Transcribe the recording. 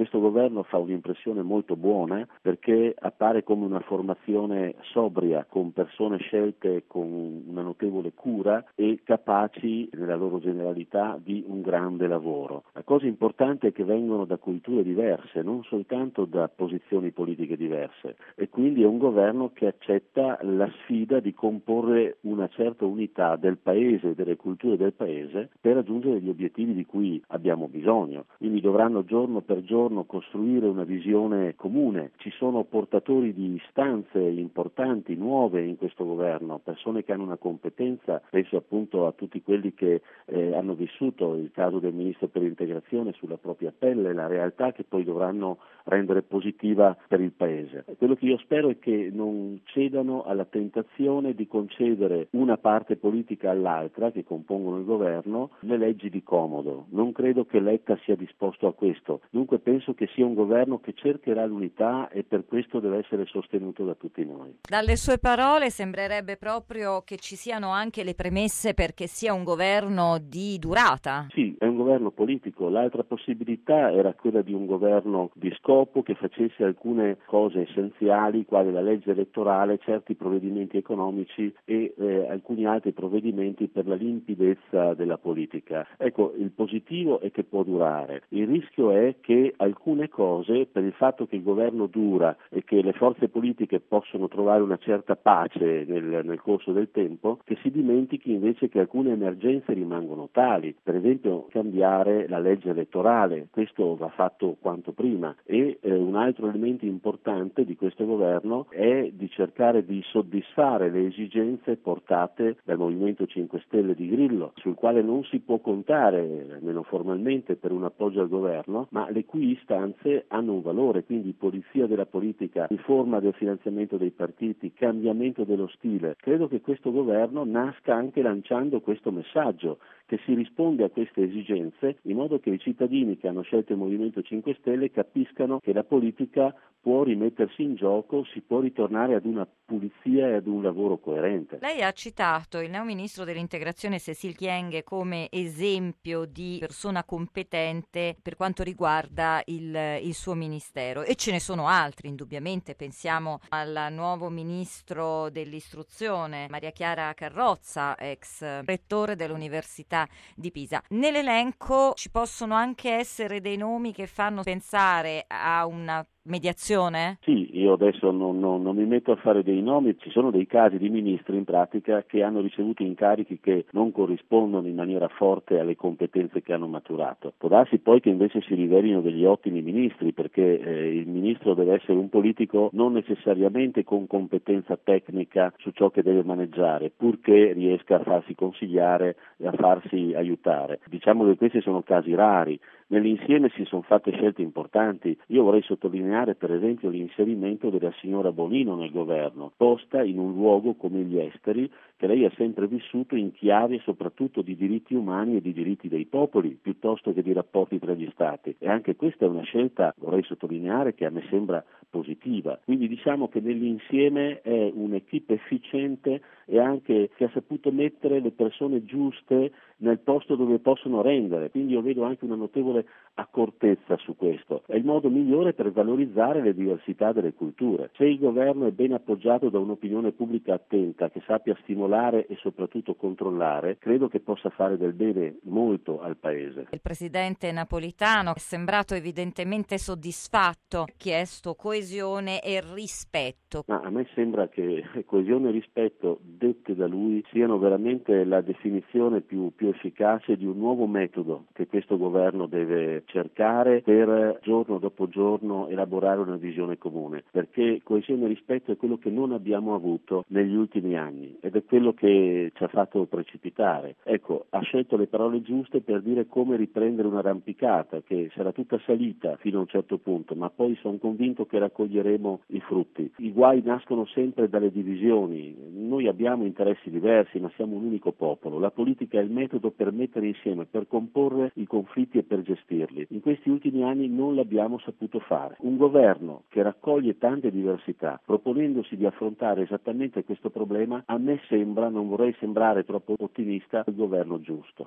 Questo governo fa un'impressione molto buona perché appare come una formazione sobria, con persone scelte con una notevole cura e capaci, nella loro generalità, di un grande lavoro. La cosa importante è che vengono da culture diverse, non soltanto da posizioni politiche diverse, e quindi è un governo che accetta la sfida di comporre una certa unità del Paese e delle culture del Paese per raggiungere gli obiettivi di cui abbiamo bisogno. Quindi dovranno giorno per giorno costruire una visione comune. Ci sono portatori di istanze importanti, nuove in questo governo, persone che hanno una competenza, penso appunto a tutti quelli che hanno vissuto il caso del Ministro per l'integrazione sulla propria pelle, la realtà che poi dovranno rendere positiva per il Paese. Quello che io spero è che non cedano alla tentazione di concedere una parte politica all'altra che compongono il governo le leggi di comodo. Non credo che Letta sia disposto a questo, dunque penso che sia un governo che cercherà l'unità e per questo deve essere sostenuto da tutti noi. Dalle sue parole sembrerebbe proprio che ci siano anche le premesse perché sia un governo di durata. Sì, è un governo politico. L'altra possibilità era quella di un governo di scopo che facesse alcune cose essenziali, quali la legge elettorale, certi provvedimenti economici e alcuni altri provvedimenti per la limpidezza della politica. Ecco, il positivo è che può durare. Il rischio è che alcune cose, per il fatto che il governo dura e che le forze politiche possono trovare una certa pace nel corso del tempo, che si dimentichi invece che alcune emergenze rimangono tali. Per esempio cambiare la legge elettorale, questo va fatto quanto prima, e un altro elemento importante di questo governo è di cercare di soddisfare le esigenze portate dal Movimento 5 Stelle di Grillo, sul quale non si può contare, almeno formalmente, per un appoggio al governo, ma le cui istanze hanno un valore, quindi pulizia della politica, riforma del finanziamento dei partiti, cambiamento dello stile. Credo che questo governo nasca anche lanciando questo messaggio, che si risponde a queste esigenze in modo che i cittadini che hanno scelto il Movimento 5 Stelle capiscano che la politica può rimettersi in gioco, si può ritornare ad una pulizia e ad un lavoro coerente. Lei ha citato il neo ministro dell'integrazione Cécile Kyenge come esempio di persona competente per quanto riguarda il suo ministero, e ce ne sono altri indubbiamente. Pensiamo al nuovo ministro dell'istruzione Maria Chiara Carrozza, ex rettore dell'Università di Pisa. Nell'elenco ci possono anche essere dei nomi che fanno pensare a una mediazione? Sì, io adesso non mi metto a fare dei nomi, ci sono dei casi di ministri in pratica che hanno ricevuto incarichi che non corrispondono in maniera forte alle competenze che hanno maturato. Può darsi poi che invece si rivelino degli ottimi ministri, perché il ministro deve essere un politico non necessariamente con competenza tecnica su ciò che deve maneggiare, purché riesca a farsi consigliare e a farsi aiutare. Diciamo che questi sono casi rari. Nell'insieme si sono fatte scelte importanti. Io vorrei sottolineare per esempio l'inserimento della signora Bonino nel governo, posta in un luogo come gli esteri che lei ha sempre vissuto in chiave soprattutto di diritti umani e di diritti dei popoli piuttosto che di rapporti tra gli stati, e anche questa è una scelta, vorrei sottolineare, che a me sembra positiva. Quindi diciamo che nell'insieme è un'equipe efficiente e anche che ha saputo mettere le persone giuste nel posto dove possono rendere, quindi io vedo anche una notevole accortezza su questo. È il modo migliore per valorizzare le diversità delle culture. Se il governo è ben appoggiato da un'opinione pubblica attenta, che sappia stimolare e soprattutto controllare, credo che possa fare del bene molto al Paese. Il presidente Napolitano è sembrato evidentemente soddisfatto, ha chiesto coesione e rispetto. Ma a me sembra che coesione e rispetto dette da lui siano veramente la definizione più efficace di un nuovo metodo che questo governo deve cercare per giorno dopo giorno elaborare una visione comune, perché coesione e rispetto è quello che non abbiamo avuto negli ultimi anni ed è quello che ci ha fatto precipitare. Ecco, ha scelto le parole giuste per dire come riprendere un'arrampicata che sarà tutta salita fino a un certo punto, ma poi sono convinto che raccoglieremo i frutti. I guai nascono sempre dalle divisioni. Noi abbiamo interessi diversi, ma siamo un unico popolo. La politica è il metodo per mettere insieme, per comporre i conflitti e per gestirli. In questi ultimi anni non l'abbiamo saputo fare. Un governo che raccoglie tante diversità, proponendosi di affrontare esattamente questo problema, a me sembra, non vorrei sembrare troppo ottimista, il governo giusto.